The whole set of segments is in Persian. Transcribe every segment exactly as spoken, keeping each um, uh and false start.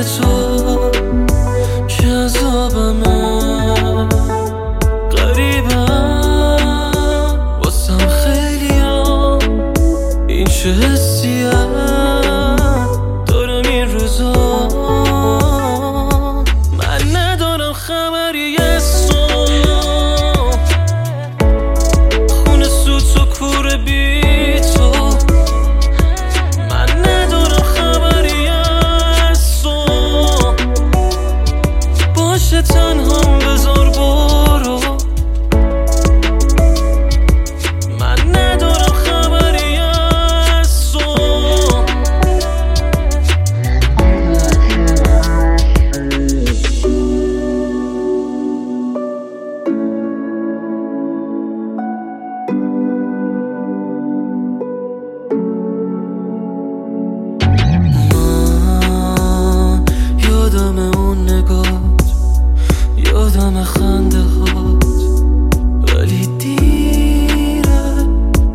تو که عذابمه، غریبم واسم خیلی ها این چه حسیه دارم این روزا. من ندارم خبری از تو، خونه سوت و کوره بی تو. من ندارم خبری از تو، باشه تنهام بذار برو. من ندارم خبری از تو. من یادم اون نگات، یادم خنده هات، ولی دیره.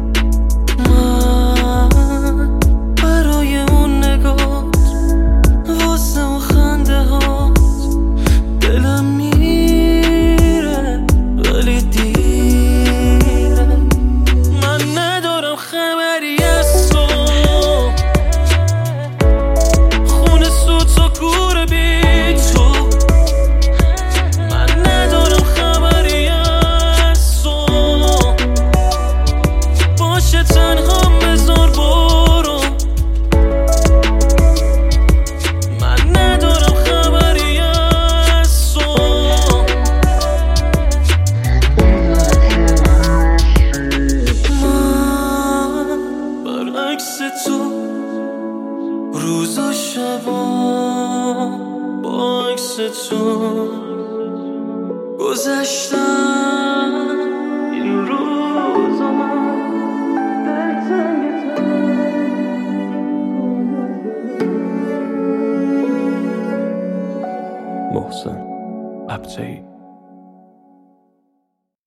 من برای اون نگات، واسه اون خنده هات دلم میره، ولی دیره. من ندارم خبری از تو، خونه سوت و کوره بی تو. من ندارم خبری از تو، باشه تنهام بذار برو. من ندارم خبری از تو. من برعکس تو روز و شبا با عکس تو گذشتن. این روزا من دلتنگ تو. محسن ابتهی.